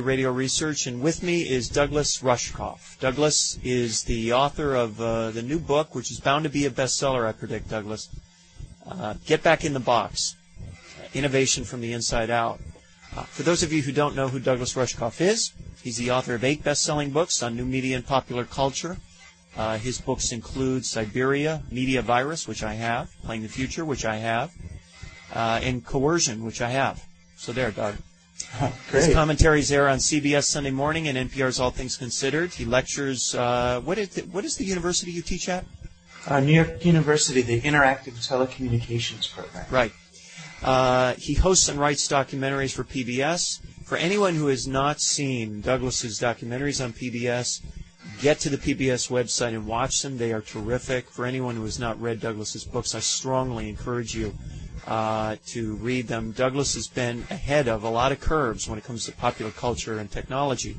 Radio Research, and with me is Douglas Rushkoff. Douglas is the author of the new book, which is bound to be a bestseller, I predict, Douglas. Get Back in the Box, Innovation from the Inside Out. For those of you who don't know who Douglas Rushkoff is, he's the author of 8 best-selling books on new media and popular culture. His books include Siberia, Media Virus, which I have, Playing the Future, which I have, and Coercion, which I have. So there, Doug. His commentaries air on CBS Sunday Morning and NPR's All Things Considered. He lectures, what is the university you teach at? New York University, the Interactive Telecommunications Program. Right. He hosts and writes documentaries for PBS. For anyone who has not seen Douglas's documentaries on PBS, get to the PBS website and watch them. They are terrific. For anyone who has not read Douglas's books, I strongly encourage you to read them. Douglas has been ahead of a lot of curves when it comes to popular culture and technology.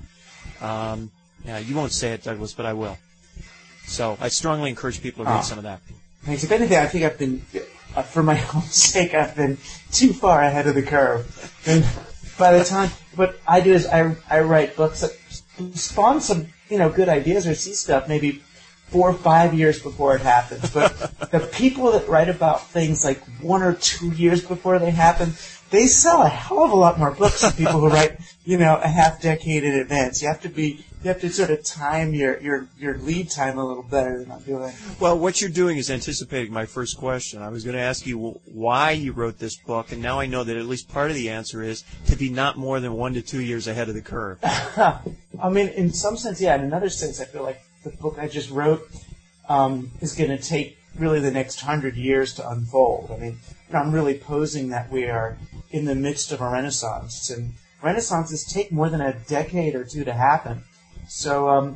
You won't say it, Douglas, but I will. So I strongly encourage people to read some of that. Thanks. If anything, I think I've been, for my own sake, I've been too far ahead of the curve. And by the time, what I do is I write books that spawn some, good ideas or see stuff maybe 4 or 5 years before it happens. But the people that write about things like 1 or 2 years before they happen, they sell a hell of a lot more books than people who write, a half decade in advance. You have to sort of time your lead time a little better than I'm doing. Well, what you're doing is anticipating my first question. I was going to ask you why you wrote this book, and now I know that at least part of the answer is to be not more than 1 to 2 years ahead of the curve. I mean, in some sense, yeah. In another sense, I feel like the book I just wrote is going to take really the next 100 years to unfold. I mean, I'm really posing that we are in the midst of a renaissance, and renaissances take more than a decade or two to happen. So,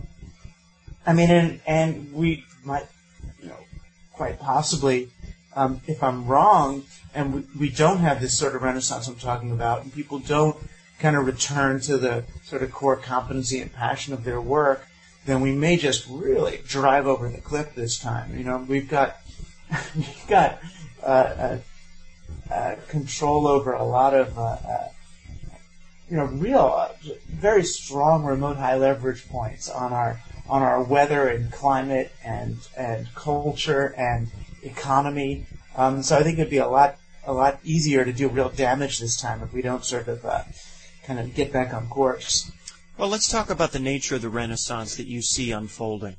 and we might, quite possibly, if I'm wrong, and we don't have this sort of renaissance I'm talking about, and people don't kind of return to the sort of core competency and passion of their work, then we may just really drive over the cliff this time. We've got control over a lot of real, very strong remote high leverage points on our weather and climate and culture and economy. So I think it'd be a lot easier to do real damage this time if we don't sort of kind of get back on course. Well, let's talk about the nature of the Renaissance that you see unfolding.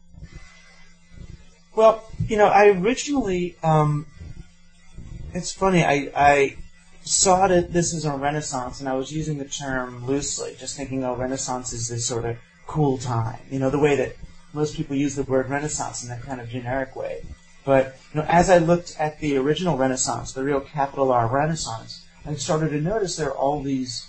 Well, I originally, it's funny, I saw this as a renaissance, and I was using the term loosely, just thinking, renaissance is this sort of cool time, the way that most people use the word renaissance in that kind of generic way. But, as I looked at the original renaissance, the real capital R renaissance, I started to notice there are all these,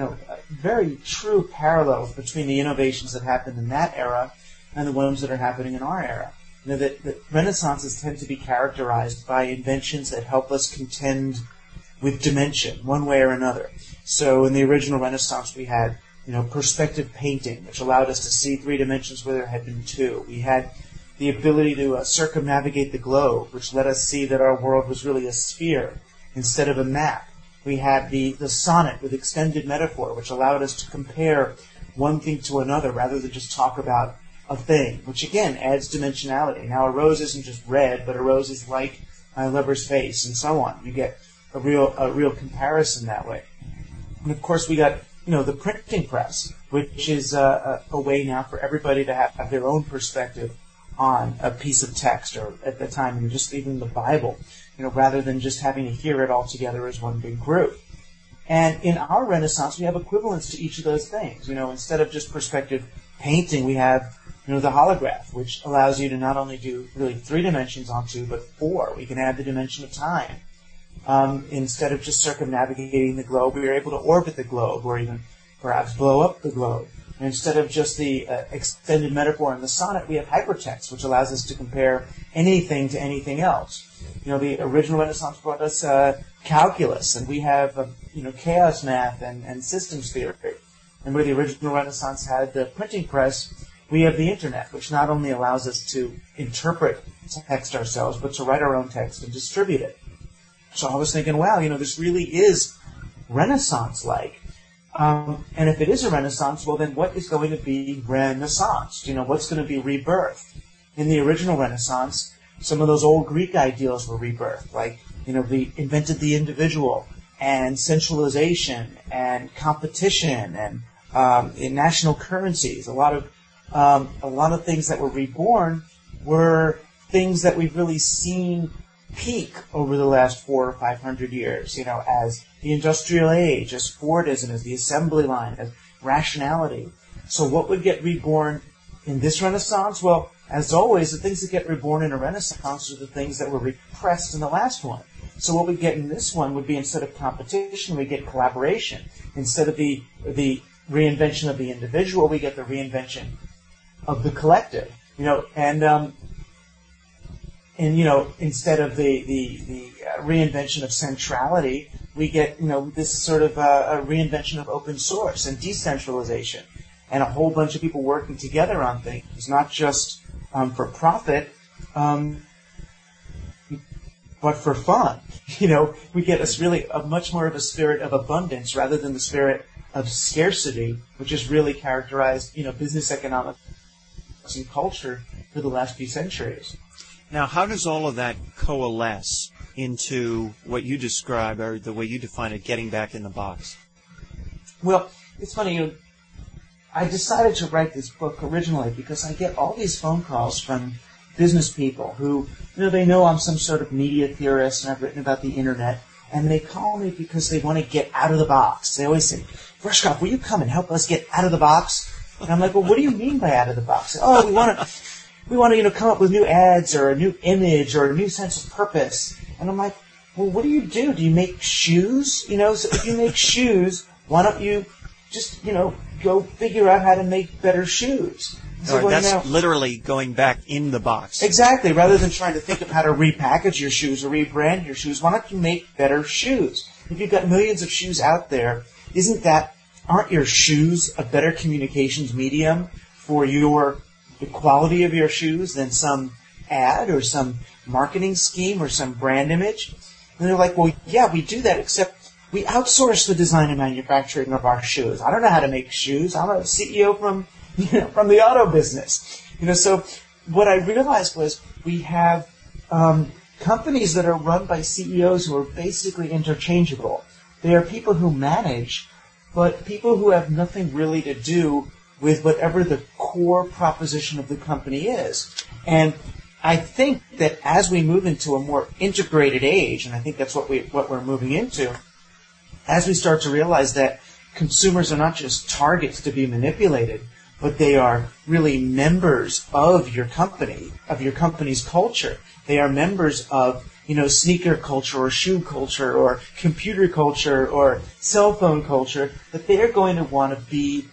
very true parallels between the innovations that happened in that era and the ones that are happening in our era. That renaissances tend to be characterized by inventions that help us contend with dimension, one way or another. So in the original Renaissance, we had, perspective painting, which allowed us to see 3 dimensions where there had been 2. We had the ability to circumnavigate the globe, which let us see that our world was really a sphere instead of a map. We had the sonnet with extended metaphor, which allowed us to compare one thing to another rather than just talk about a thing, which again adds dimensionality. Now a rose isn't just red, but a rose is like my lover's face, and so on. You get a real comparison that way. And of course we got, the printing press, which is a way now for everybody to have their own perspective on a piece of text, or at the time, just even the Bible, rather than just having to hear it all together as one big group. And in our Renaissance, we have equivalents to each of those things. Instead of just perspective painting, we have, the holograph, which allows you to not only do really 3 dimensions on 2, but 4. We can add the dimension of time. Instead of just circumnavigating the globe, we are able to orbit the globe, or even perhaps blow up the globe. And instead of just the extended metaphor in the sonnet, we have hypertext, which allows us to compare anything to anything else. The original Renaissance brought us calculus, and we have chaos math and systems theory. And where the original Renaissance had the printing press, we have the internet, which not only allows us to interpret text ourselves, but to write our own text and distribute it. So I was thinking, wow, this really is Renaissance-like. And if it is a renaissance, well, then what is going to be renaissance? What's going to be rebirth? In the original Renaissance, some of those old Greek ideals were rebirthed, like, they invented the individual and centralization and competition and in national currencies. A lot of things that were reborn were things that we've really seen peak over the last 400 or 500 years, as the industrial age, as Fordism, as the assembly line, as rationality. So what would get reborn in this Renaissance? Well, as always, the things that get reborn in a Renaissance are the things that were repressed in the last one. So what we get in this one would be, instead of competition, we get collaboration. Instead of the reinvention of the individual, we get the reinvention of the collective. Instead of the reinvention of centrality, we get, this sort of a reinvention of open source and decentralization, and a whole bunch of people working together on things, not just for profit, but for fun. We get a much more of a spirit of abundance rather than the spirit of scarcity, which has really characterized, business economics and culture for the last few centuries. Now, how does all of that coalesce into what you describe, or the way you define it, getting back in the box? Well, it's funny, I decided to write this book originally because I get all these phone calls from business people who, they know I'm some sort of media theorist and I've written about the internet, and they call me because they want to get out of the box. They always say, Rushkoff, will you come and help us get out of the box? And I'm like, well, what do you mean by out of the box? Oh, we want to, come up with new ads or a new image or a new sense of purpose. And I'm like, well, what do? Do you make shoes? So if you make shoes, why don't you just, go figure out how to make better shoes? So, right, that's literally going back in the box. Exactly. Rather than trying to think of how to repackage your shoes or rebrand your shoes, why don't you make better shoes? If you've got millions of shoes out there, aren't your shoes a better communications medium for the quality of your shoes than some ad or some marketing scheme or some brand image? And they're like, well, yeah, we do that, except we outsource the design and manufacturing of our shoes. I don't know how to make shoes. I'm a CEO from the auto business. So what I realized was we have companies that are run by CEOs who are basically interchangeable. They are people who manage, but people who have nothing really to do with whatever the core proposition of the company is. And I think that as we move into a more integrated age, and I think that's what we're moving into, as we start to realize that consumers are not just targets to be manipulated, but they are really members of your company, of your company's culture. They are members of, sneaker culture or shoe culture or computer culture or cell phone culture, that they're going to want to be,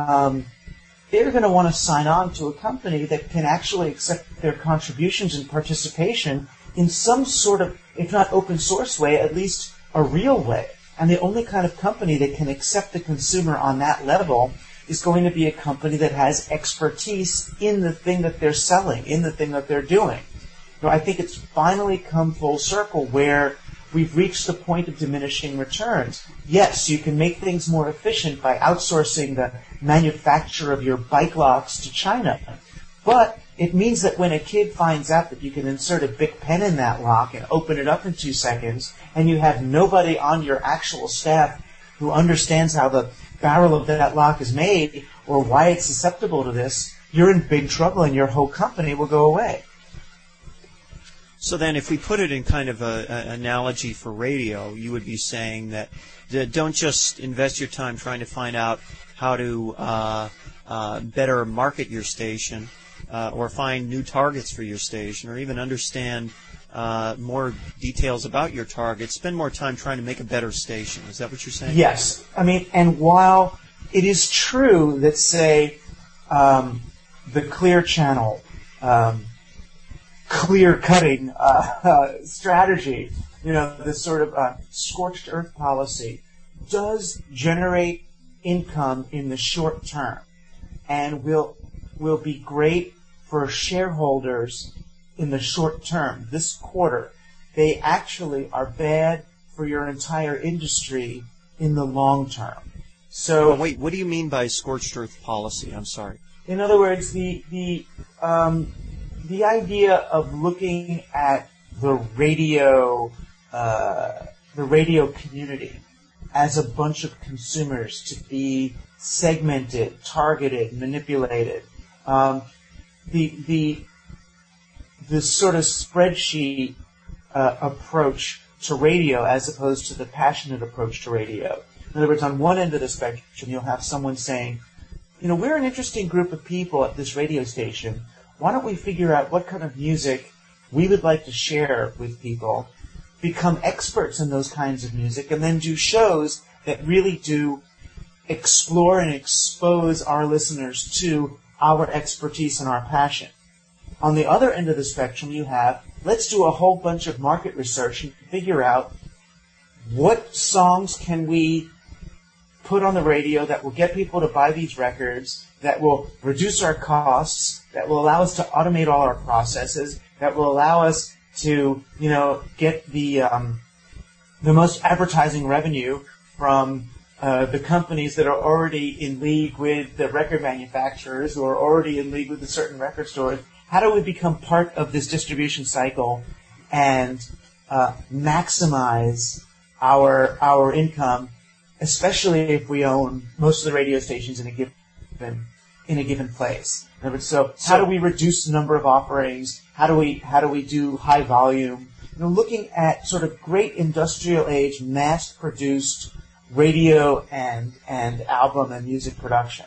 they're going to want to sign on to a company that can actually accept their contributions and participation in some sort of, if not open source way, at least a real way. And the only kind of company that can accept the consumer on that level is going to be a company that has expertise in the thing that they're selling, in the thing that they're doing. I think it's finally come full circle where we've reached the point of diminishing returns. Yes, you can make things more efficient by outsourcing the manufacture of your bike locks to China. But it means that when a kid finds out that you can insert a Bic pen in that lock and open it up in 2 seconds, and you have nobody on your actual staff who understands how the barrel of that lock is made or why it's susceptible to this, you're in big trouble and your whole company will go away. So then if we put it in kind of an analogy for radio, you would be saying that don't just invest your time trying to find out how to better market your station or find new targets for your station or even understand more details about your targets. Spend more time trying to make a better station. Is that what you're saying? Yes. And while it is true that, say, the Clear Channel clear-cutting strategy, this sort of scorched earth policy, does generate income in the short term and will be great for shareholders in the short term, this quarter. They actually are bad for your entire industry in the long term. So wait, what do you mean by scorched earth policy? I'm sorry. in other words, the idea of looking at the radio community as a bunch of consumers to be segmented, targeted, manipulated. The sort of spreadsheet approach to radio as opposed to the passionate approach to radio. In other words, on one end of the spectrum, you'll have someone saying, we're an interesting group of people at this radio station. Why don't we figure out what kind of music we would like to share with people, become experts in those kinds of music, and then do shows that really do explore and expose our listeners to our expertise and our passion. On the other end of the spectrum, you have, let's do a whole bunch of market research and figure out what songs can we put on the radio that will get people to buy these records, that will reduce our costs, that will allow us to automate all our processes, that will allow us to, get the most advertising revenue from the companies that are already in league with the record manufacturers or already in league with the certain record stores. How do we become part of this distribution cycle and maximize our income, especially if we own most of the radio stations in a given place? So how do we reduce the number of offerings? How do we do high volume? Looking at sort of great industrial age, mass-produced radio and album and music production.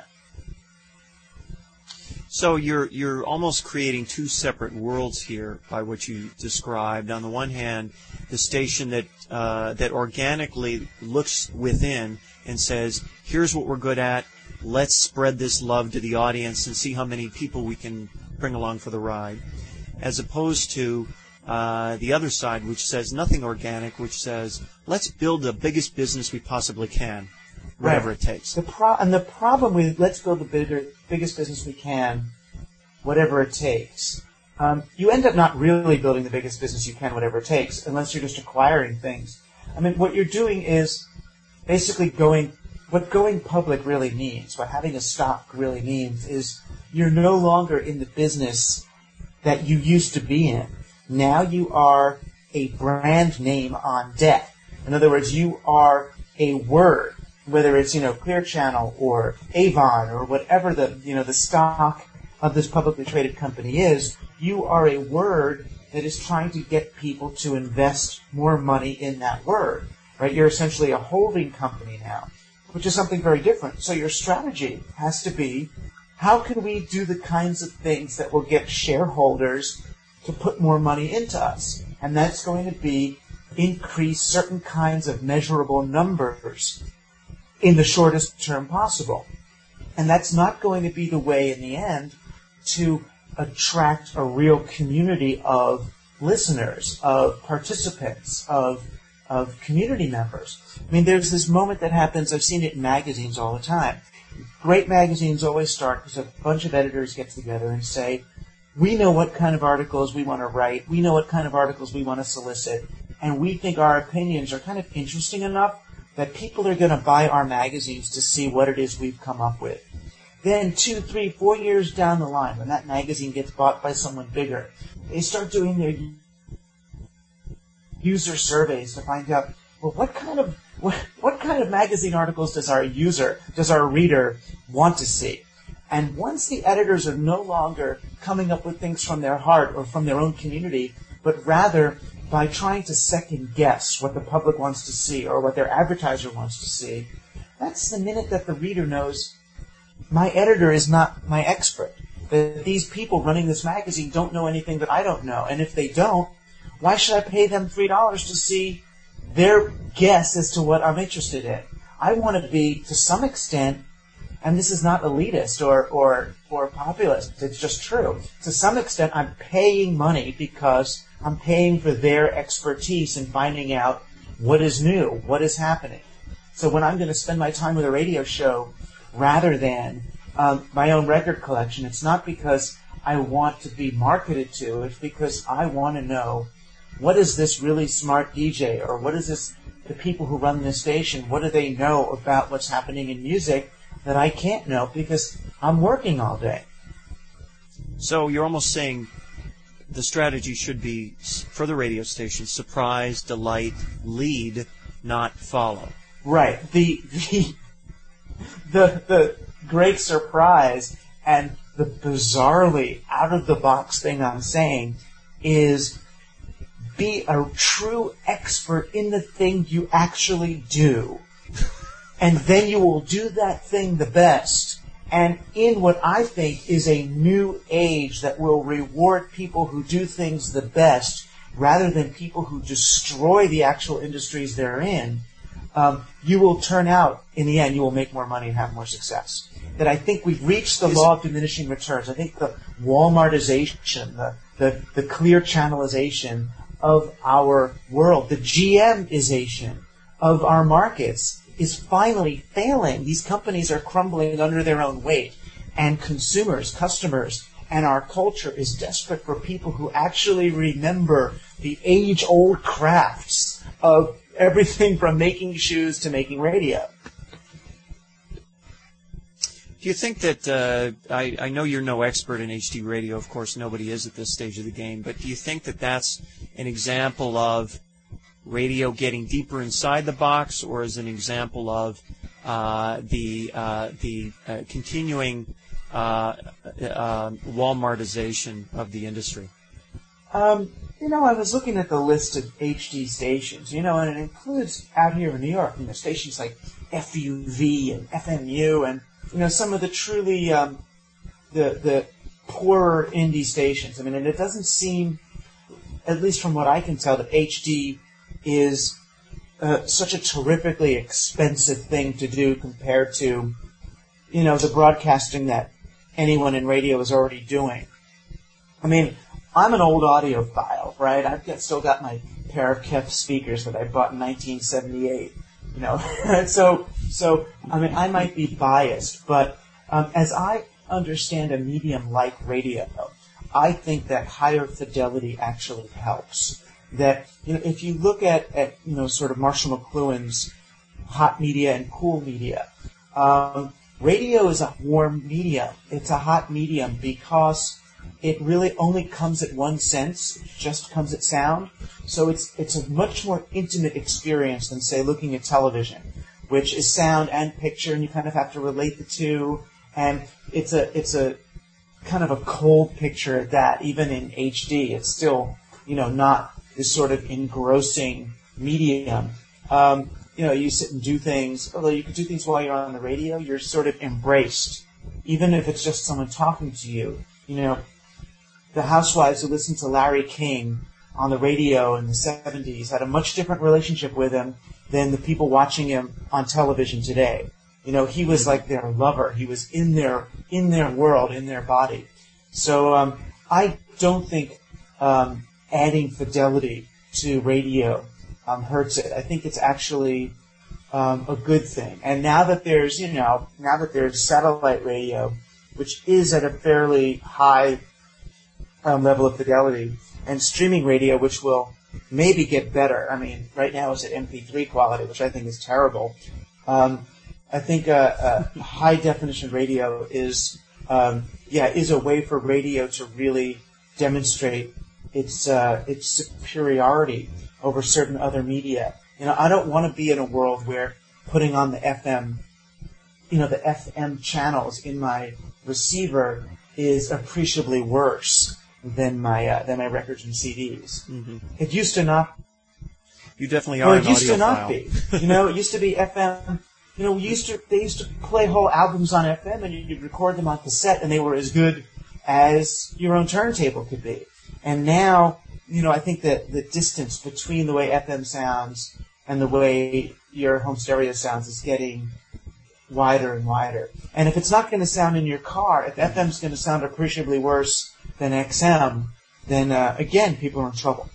So you're almost creating two separate worlds here by what you described. On the one hand, the station that organically looks within and says, here's what we're good at. Let's spread this love to the audience and see how many people we can bring along for the ride. As opposed to the other side, which says nothing organic, which says, let's build the biggest business we possibly can, whatever it takes. And the problem with let's build the biggest business we can, whatever it takes, you end up not really building the biggest business you can, whatever it takes, unless you're just acquiring things. I mean, what you're doing is basically what going public really means, what having a stock really means, is you're no longer in the business that you used to be in. Now you are a brand name on deck. In other words, you are a word, whether it's, Clear Channel or Avon or whatever the stock of this publicly traded company is, you are a word that is trying to get people to invest more money in that word, right? You're essentially a holding company now, which is something very different. So your strategy has to be, how can we do the kinds of things that will get shareholders to put more money into us? And that's going to be increase certain kinds of measurable numbers in the shortest term possible. And that's not going to be the way in the end to attract a real community of listeners, of participants, of community members. I mean, there's this moment that happens, I've seen it in magazines all the time. Great magazines always start because a bunch of editors get together and say, we know what kind of articles we want to write, we know what kind of articles we want to solicit, and we think our opinions are kind of interesting enough that people are going to buy our magazines to see what it is we've come up with. Then 2, 3, 4 years down the line, when that magazine gets bought by someone bigger, they start doing their user surveys to find out, well, what kind of magazine articles does our reader want to see? And once the editors are no longer coming up with things from their heart or from their own community, but rather by trying to second guess what the public wants to see or what their advertiser wants to see, that's the minute that the reader knows, my editor is not my expert. That these people running this magazine don't know anything that I don't know. And if they don't, why should I pay them $3 to see their guess as to what I'm interested in? I want to be, to some extent, and this is not elitist or populist, it's just true. To some extent, I'm paying money because I'm paying for their expertise in finding out what is new, what is happening. So when I'm going to spend my time with a radio show rather than my own record collection, it's not because I want to be marketed to, it's because I want to know, what is this really smart DJ, or what is this the people who run this station, what do they know about what's happening in music that I can't know because I'm working all day? So you're almost saying the strategy should be, for the radio station, surprise, delight, lead, not follow. Right. The great surprise and the bizarrely out-of-the-box thing I'm saying is be a true expert in the thing you actually do. And then you will do that thing the best. And in what I think is a new age that will reward people who do things the best rather than people who destroy the actual industries they're in, you will turn out, in the end, you will make more money and have more success. That I think we've reached the law of diminishing returns. I think the Walmartization, the clear channelization of our world, the GMization of our markets is finally failing. These companies are crumbling under their own weight. And consumers, customers, and our culture is desperate for people who actually remember the age-old crafts of everything from making shoes to making radio. Do you think that, I know you're no expert in HD radio, of course nobody is at this stage of the game, but do you think that that's an example of radio getting deeper inside the box, or is an example of the continuing Walmartization of the industry? I was looking at the list of HD stations, and it includes out here in New York, stations like FUV and FMU and, some of the truly, the poorer indie stations. And it doesn't seem, at least from what I can tell, that HD is such a terrifically expensive thing to do compared to, the broadcasting that anyone in radio is already doing. I'm an old audiophile, right? I've still got my pair of Kef speakers that I bought in 1978. So I might be biased, but as I understand a medium like radio, I think that higher fidelity actually helps. That, if you look at sort of Marshall McLuhan's hot media and cool media, radio is a warm medium. It's a hot medium because it really only comes at one sense, just comes at sound. So it's a much more intimate experience than, say, looking at television, which is sound and picture, and you kind of have to relate the two. And it's a kind of a cold picture at that. Even in HD, it's still, not this sort of engrossing medium. You sit and do things, although you can do things while you're on the radio, you're sort of embraced. Even if it's just someone talking to you, the housewives who listened to Larry King on the radio in the 70s had a much different relationship with him than the people watching him on television today. He was like their lover. He was in their world, in their body. So I don't think adding fidelity to radio hurts it. I think it's actually a good thing. And now that there's satellite radio, which is at a fairly high level of fidelity, and streaming radio, which will maybe get better. Right now it's at MP3 quality, which I think is terrible. I think high definition radio is a way for radio to really demonstrate its superiority over certain other media. I don't want to be in a world where putting on the FM channels in my receiver is appreciably worse than my records and CDs. Mm-hmm. It used to not. You definitely are. It used to not be. It used to be FM. They used to play whole albums on FM, and you could record them on cassette, and they were as good as your own turntable could be. And now, I think that the distance between the way FM sounds and the way your home stereo sounds is getting wider and wider. And if it's not going to sound in your car, if FM's going to sound appreciably worse than XM, then again, people are in trouble.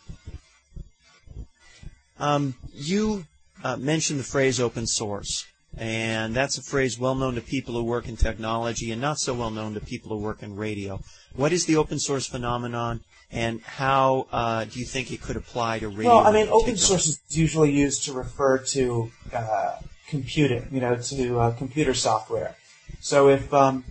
You mentioned the phrase open source, And that's a phrase well known to people who work in technology and not so well known to people who work in radio. What is the open source phenomenon, and how do you think it could apply to radio? Well, I mean, open source is usually used to refer to computing, to computer software. So if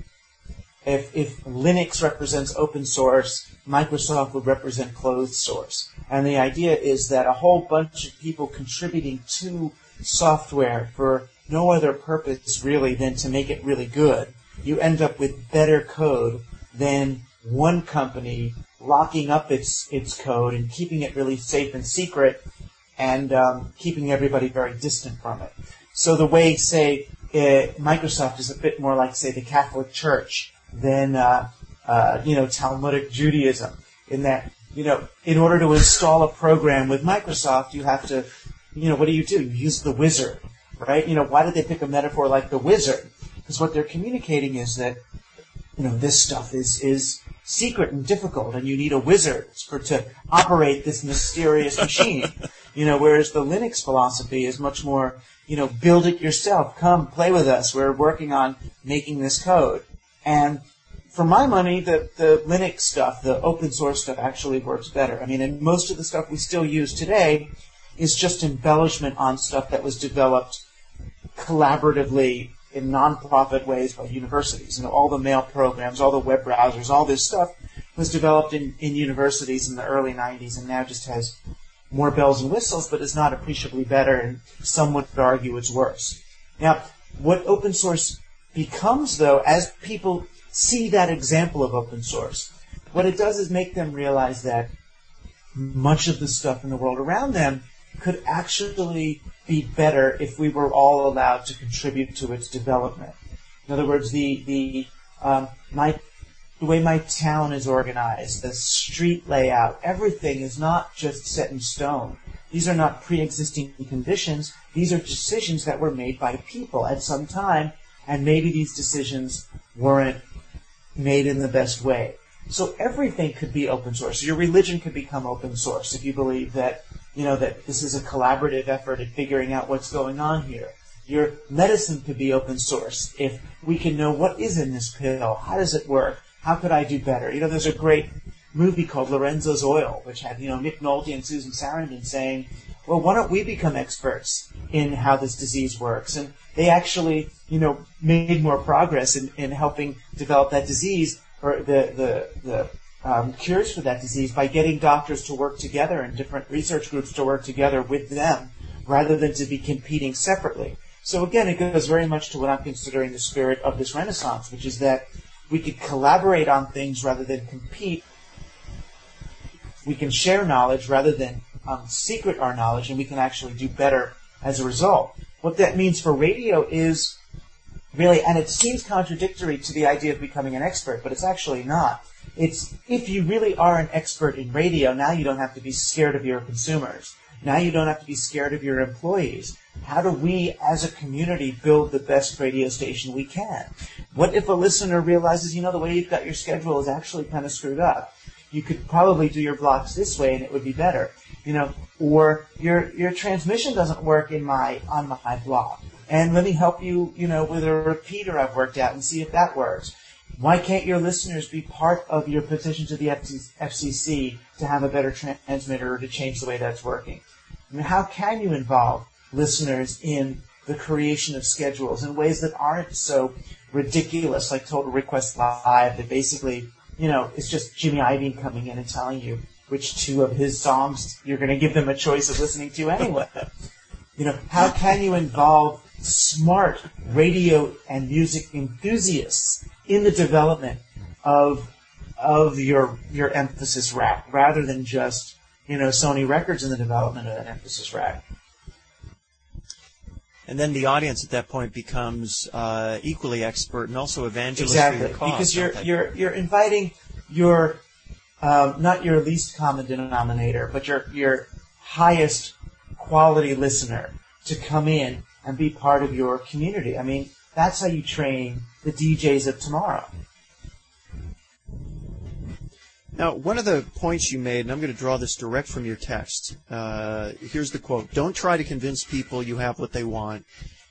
Linux represents open source, Microsoft would represent closed source. And the idea is that a whole bunch of people contributing to software for no other purpose really than to make it really good, you end up with better code than one company locking up its code and keeping it really safe and secret and keeping everybody very distant from it. So the way, say, Microsoft is a bit more like, say, the Catholic Church than, Talmudic Judaism, in that, in order to install a program with Microsoft, you have to, what do? You use the wizard, right? Why did they pick a metaphor like the wizard? Because what they're communicating is that, this stuff is secret and difficult, and you need a wizard to operate this mysterious machine. Whereas the Linux philosophy is much more, build it yourself. Come, play with us. We're working on making this code. And for my money, the Linux stuff, the open source stuff, actually works better. I mean, and most of the stuff we still use today is just embellishment on stuff that was developed collaboratively in non-profit ways by universities. All the mail programs, all the web browsers, all this stuff was developed in universities in the early 90s and now just has more bells and whistles, but is not appreciably better, and some would argue it's worse. Now, what open source becomes, though, as people see that example of open source, what it does is make them realize that much of the stuff in the world around them could actually be better if we were all allowed to contribute to its development. In other words, the way my town is organized, the street layout, everything is not just set in stone. These are not pre-existing conditions. These are decisions that were made by people at some time, and maybe these decisions weren't made in the best way. So everything could be open source. Your religion could become open source if you believe that, that this is a collaborative effort at figuring out what's going on here. Your medicine could be open source if we can know what is in this pill, how does it work, how could I do better. There's a great movie called Lorenzo's Oil, which had, Nick Nolte and Susan Sarandon saying, well, why don't we become experts in how this disease works? And they actually, made more progress in helping develop that disease, or the cures for that disease, by getting doctors to work together and different research groups to work together with them rather than to be competing separately. So again, it goes very much to what I'm considering the spirit of this Renaissance, which is that we could collaborate on things rather than compete. We can share knowledge rather than secret our knowledge, and we can actually do better as a result. What that means for radio is really, and it seems contradictory to the idea of becoming an expert, but it's actually not. It's, if you really are an expert in radio, now you don't have to be scared of your consumers. Now you don't have to be scared of your employees. How do we, as a community, build the best radio station we can? What if a listener realizes, the way you've got your schedule is actually kind of screwed up? You could probably do your blocks this way and it would be better. Or your transmission doesn't work on my block. And let me help you, with a repeater I've worked out and see if that works. Why can't your listeners be part of your petition to the FCC to have a better transmitter or to change the way that's working? How can you involve listeners in the creation of schedules in ways that aren't so ridiculous, like Total Request Live, that basically, it's just Jimmy Iovine coming in and telling you which two of his songs you're going to give them a choice of listening to anyway. How can you involve smart radio and music enthusiasts in the development of your emphasis rack, rather than just Sony Records in the development of an emphasis rack? And then the audience at that point becomes equally expert and also evangelist exactly. for your cause. Because you're inviting your not your least common denominator, but your highest quality listener to come in and be part of your community. I mean, that's how you train the DJs of tomorrow. Now, one of the points you made, and I'm going to draw this direct from your text, here's the quote: "Don't try to convince people you have what they want.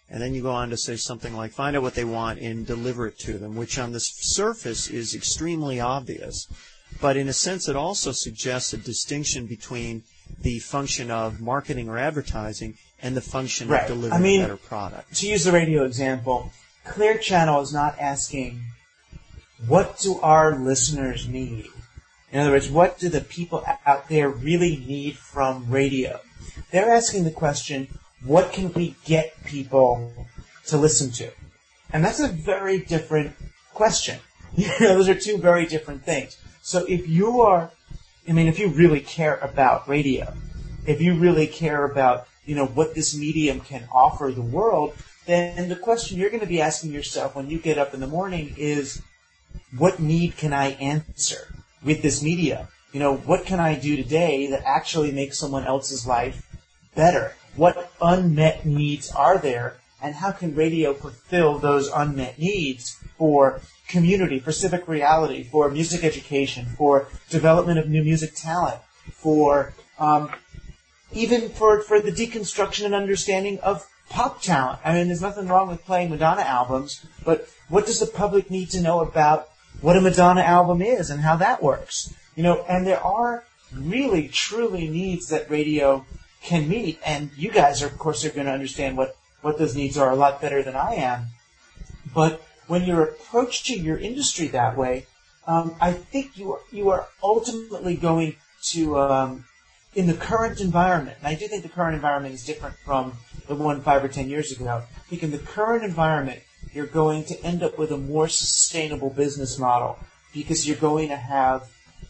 And then you go on to say something like, find out what they want and deliver it to them, which on the surface is extremely obvious. But in a sense, it also suggests a distinction between the function of marketing or advertising and the function of delivering a better product. To use the radio example, Clear Channel is not asking, what do our listeners need? In other words, what do the people out there really need from radio? They're asking the question, what can we get people to listen to? And that's a very different question. Those are two very different things. So if you really care about radio, if you really care about, what this medium can offer the world, then the question you're going to be asking yourself when you get up in the morning is, what need can I answer with this media? What can I do today that actually makes someone else's life better? What unmet needs are there, and how can radio fulfill those unmet needs for community, for civic reality, for music education, for development of new music talent, for even for the deconstruction and understanding of pop talent. I mean, there's nothing wrong with playing Madonna albums, but what does the public need to know about what a Madonna album is and how that works? And there are really, truly needs that radio can meet, and you guys, of course, are going to understand what those needs are a lot better than I am. But when you're approaching your industry that way, I think you are ultimately going to, in the current environment, and I do think the current environment is different from the one 5 or 10 years ago. I think in the current environment, you're going to end up with a more sustainable business model because you're going to have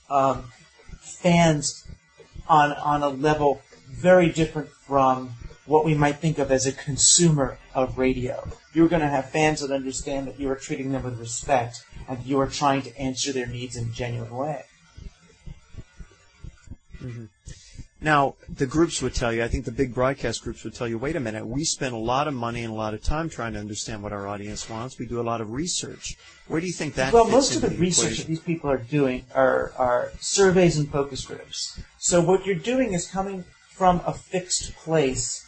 fans on a level very different from what we might think of as a consumer of radio. You're going to have fans that understand that you are treating them with respect and you are trying to answer their needs in a genuine way. Mm-hmm. Now, the groups would tell you, I think the big broadcast groups would tell you, wait a minute, we spend a lot of money and a lot of time trying to understand what our audience wants. We do a lot of research. Where do you think that fits into the equation? Well, most of the research that these people are doing are surveys and focus groups. So what you're doing is coming from a fixed place.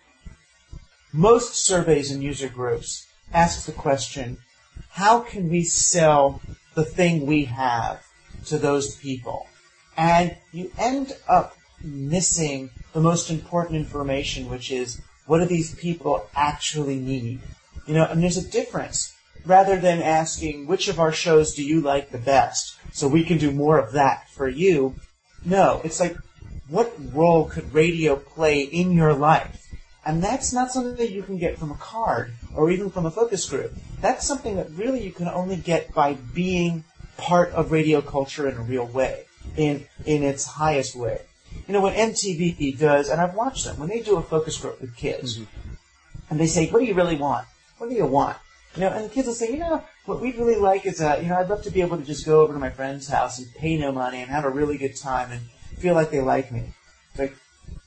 Most surveys and user groups ask the question, how can we sell the thing we have to those people? And you end up missing the most important information, which is, what do these people actually need? And there's a difference. Rather than asking, which of our shows do you like the best, so we can do more of that for you? No, it's like, what role could radio play in your life? And that's not something that you can get from a card or even from a focus group. That's something that really you can only get by being part of radio culture in a real way, in its highest way. When MTV does, and I've watched them, when they do a focus group with kids, and they say, what do you really want? What do you want? And the kids will say, what we'd really like is, I'd love to be able to just go over to my friend's house and pay no money and have a really good time and feel like they like me. It's like,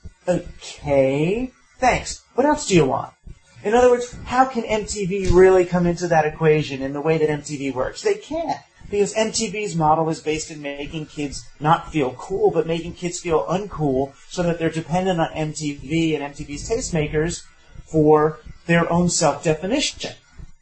okay, thanks. What else do you want? In other words, how can MTV really come into that equation in the way that MTV works? They can't. Because MTV's model is based in making kids not feel cool, but making kids feel uncool so that they're dependent on MTV and MTV's tastemakers for their own self-definition.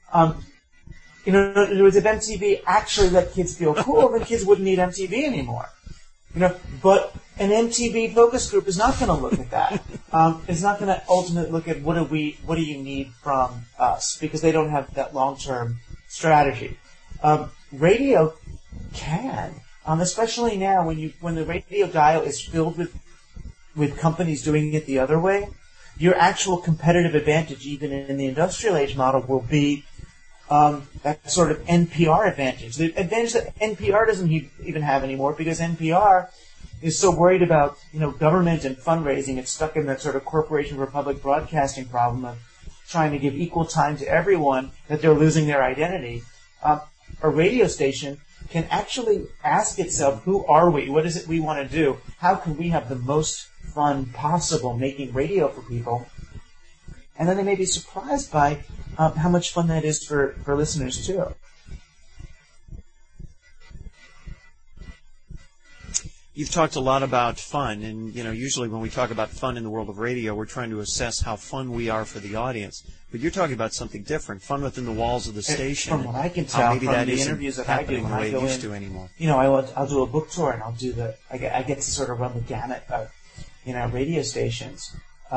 In other words, if MTV actually let kids feel cool, then kids wouldn't need MTV anymore. But an MTV focus group is not going to look at that. It's not going to ultimately look at what do you need from us, because they don't have that long-term strategy. Radio can, especially now when the radio dial is filled with companies doing it the other way. Your actual competitive advantage, even in the industrial age model, will be that sort of NPR advantage. The advantage that NPR doesn't even have anymore, because NPR is so worried about government and fundraising. It's stuck in that sort of Corporation for Public Broadcasting problem of trying to give equal time to everyone that they're losing their identity. A radio station can actually ask itself, who are we? What is it we want to do? How can we have the most fun possible making radio for people? And then they may be surprised by how much fun that is for listeners too. you've talked a lot about fun, and usually when we talk about fun in the world of radio, we're trying to assess how fun we are for the audience. But you're talking about something different, fun within the walls of the station. From what I can tell, maybe from that the isn't interviews that I do, happening when the way I it go used in, to anymore. I'll do a book tour, and I get to sort of run the gamut of, radio stations.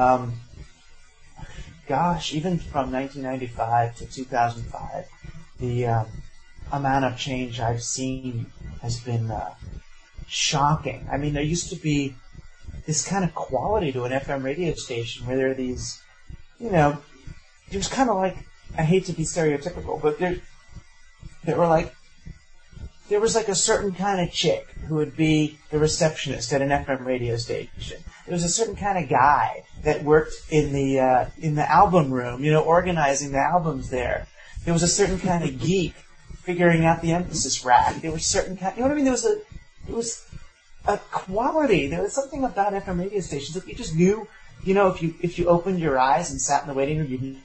Even from 1995 to 2005, the amount of change I've seen has been shocking. I mean, there used to be this kind of quality to an FM radio station where there are these, it was kind of like, I hate to be stereotypical, but there was like a certain kind of chick who would be the receptionist at an FM radio station. There was a certain kind of guy that worked in the album room, organizing the albums there. There was a certain kind of geek figuring out the emphasis rack. There was certain kind, There was a quality. There was something about FM radio stations that you just knew, if you opened your eyes and sat in the waiting room, you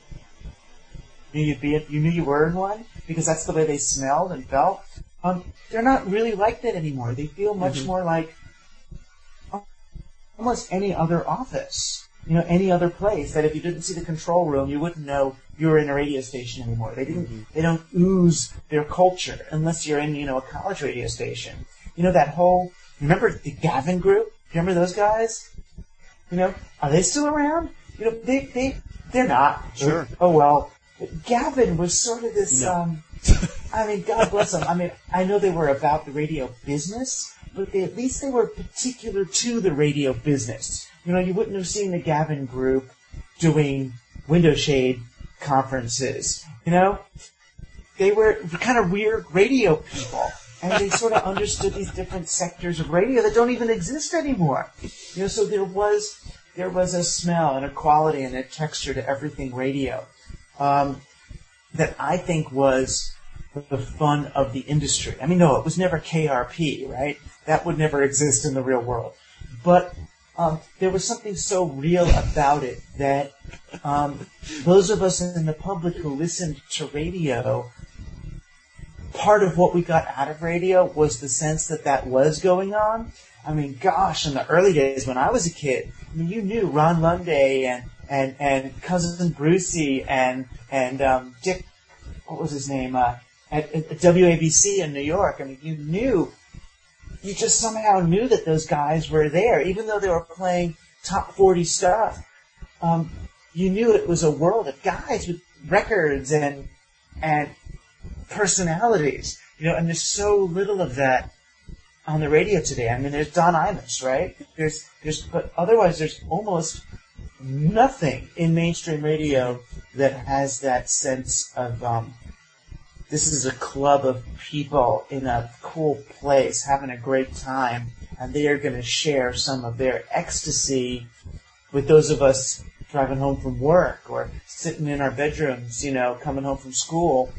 knew you were in one, because that's the way they smelled and felt. They're not really like that anymore. They feel much more like almost any other office, any other place that if you didn't see the control room, you wouldn't know you were in a radio station anymore. They don't ooze their culture unless you're in, a college radio station. Remember the Gavin group? Do you remember those guys? Are they still around? They're not. Sure. Oh well. Gavin was sort of this, No. God bless them. I know they were about the radio business, but at least they were particular to the radio business. You wouldn't have seen the Gavin group doing window shade conferences. They were kind of weird radio people, and they sort of understood these different sectors of radio that don't even exist anymore. So there was a smell and a quality and a texture to everything radio that I think was the fun of the industry. No, it was never KRP, right? That would never exist in the real world. But there was something so real about it that those of us in the public who listened to radio, part of what we got out of radio was the sense that was going on. In the early days when I was a kid, you knew Ron Lunday and Cousin Brucey and Dick, what was his name, at WABC in New York. You just somehow knew that those guys were there, even though they were playing top 40 stuff. You knew it was a world of guys with records and personalities, and there's so little of that on the radio today. There's Don Imus, right? But otherwise there's almost nothing in mainstream radio that has that sense of this is a club of people in a cool place having a great time, and they are going to share some of their ecstasy with those of us driving home from work or sitting in our bedrooms, coming home from school,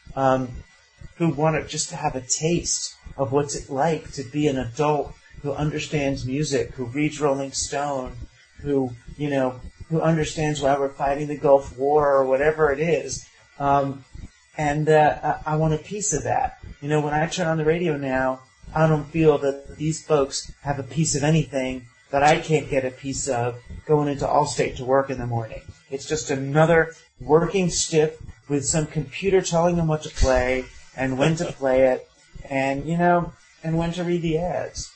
who want just to have a taste of what's it like to be an adult who understands music, who reads Rolling Stone, who understands why we're fighting the Gulf War or whatever it is. I want a piece of that. When I turn on the radio now, I don't feel that these folks have a piece of anything that I can't get a piece of going into Allstate to work in the morning. It's just another working stiff with some computer telling them what to play and when to play it and when to read the ads.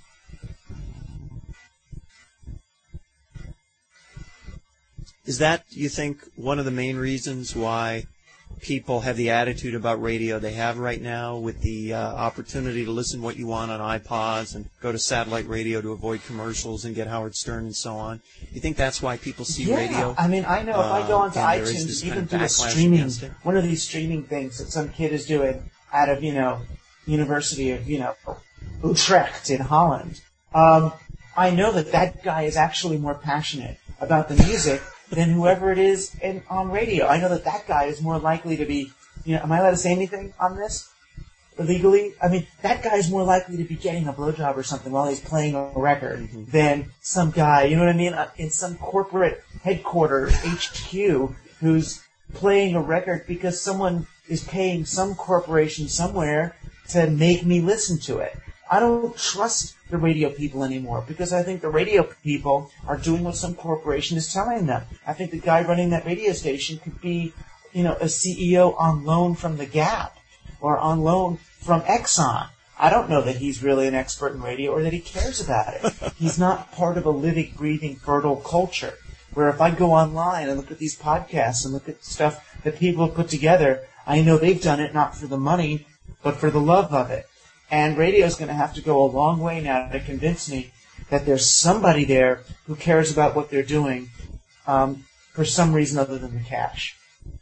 Is that, you think, one of the main reasons why people have the attitude about radio they have right now, with the opportunity to listen to what you want on iPods and go to satellite radio to avoid commercials and get Howard Stern and so on? You think that's why people see radio? I know if I go onto iTunes, even through a streaming, one of these streaming things that some kid is doing out of, University of, Utrecht in Holland, I know that guy is actually more passionate about the music than whoever it is on radio. I know that guy is more likely to be, am I allowed to say anything on this? Legally? That guy is more likely to be getting a blowjob or something while he's playing a record than some guy, in some corporate headquarters, HQ, who's playing a record because someone is paying some corporation somewhere to make me listen to it. I don't trust the radio people anymore because I think the radio people are doing what some corporation is telling them. I think the guy running that radio station could be, a CEO on loan from the Gap or on loan from Exxon. I don't know that he's really an expert in radio or that he cares about it. He's not part of a living, breathing, fertile culture where if I go online and look at these podcasts and look at stuff that people have put together, I know they've done it not for the money, but for the love of it. And radio is going to have to go a long way now to convince me that there's somebody there who cares about what they're doing for some reason other than the cash.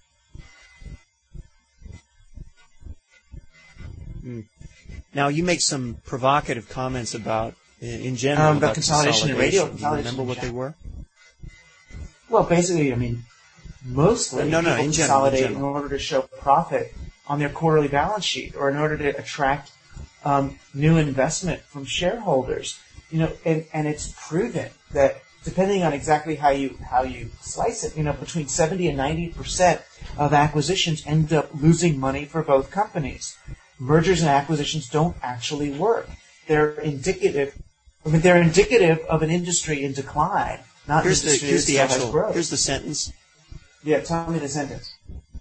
Now, you make some provocative comments about, in general, about consolidation in radio. Do you remember what they were? Well, basically, mostly people consolidate in order to show profit on their quarterly balance sheet or in order to attract new investment from shareholders. And it's proven that depending on exactly how you slice it, between 70 and 90% of acquisitions end up losing money for both companies. Mergers and acquisitions don't actually work. They're indicative of an industry in decline, not here's an industry the that has growth. Here's the sentence. Yeah, tell me the sentence.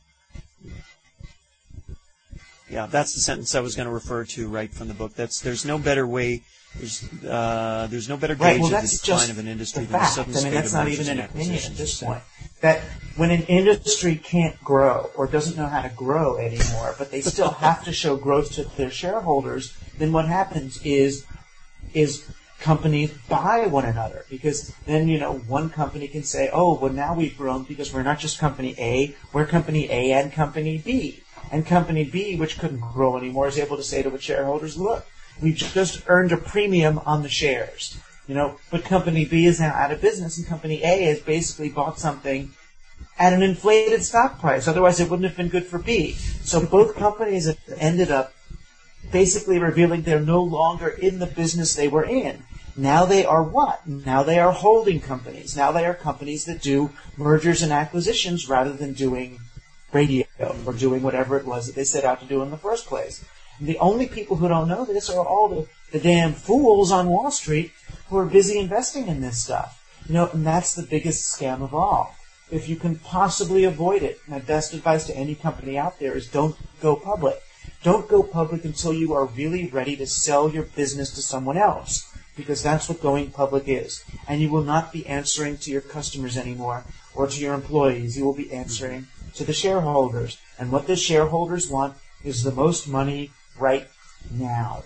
Yeah, that's the sentence I was going to refer to right from the book. There's no better way. There's no better gauge of the decline of an industry than the sudden spate that's of not mergers even and an opinion at acquisitions. this point. That when an industry can't grow or doesn't know how to grow anymore, but they still have to show growth to their shareholders, then what happens is companies buy one another because then, one company can say, oh, well, now we've grown because we're not just company A, we're company A and company B. And company B, which couldn't grow anymore, is able to say to its shareholders, look, we've just earned a premium on the shares. But company B is now out of business and company A has basically bought something at an inflated stock price. Otherwise, it wouldn't have been good for B. So both companies have ended up basically revealing they're no longer in the business they were in. Now they are what? Now they are holding companies. Now they are companies that do mergers and acquisitions rather than doing radio or doing whatever it was that they set out to do in the first place. And the only people who don't know this are all the damn fools on Wall Street who are busy investing in this stuff. And that's the biggest scam of all. If you can possibly avoid it, my best advice to any company out there is don't go public. Don't go public until you are really ready to sell your business to someone else, because that's what going public is. And you will not be answering to your customers anymore or to your employees. You will be answering to the shareholders. And what the shareholders want is the most money right now.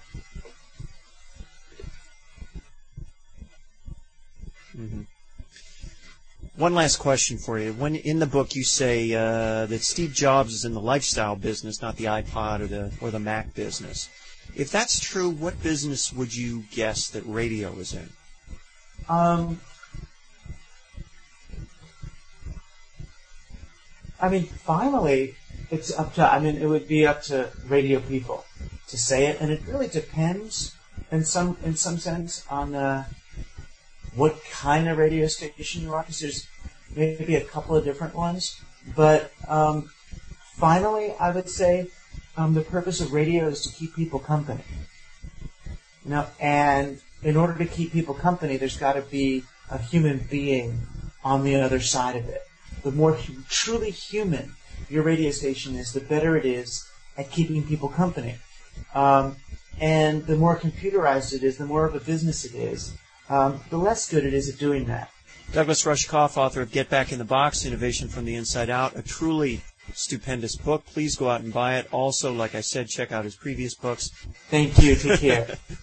Mm-hmm. One last question for you. When in the book you say that Steve Jobs is in the lifestyle business, not the iPod or the Mac business. If that's true, what business would you guess that radio is in? Finally, it's up to. It would be up to radio people to say it, and it really depends in some sense on what kind of radio station you are, because there's maybe a couple of different ones. But finally, I would say the purpose of radio is to keep people company. And in order to keep people company, there's got to be a human being on the other side of it. The more truly human your radio station is, the better it is at keeping people company. And the more computerized it is, the more of a business it is, the less good it is at doing that. Douglas Rushkoff, author of Get Back in the Box, Innovation from the Inside Out, a truly stupendous book. Please go out and buy it. Also, like I said, check out his previous books. Thank you. Take care.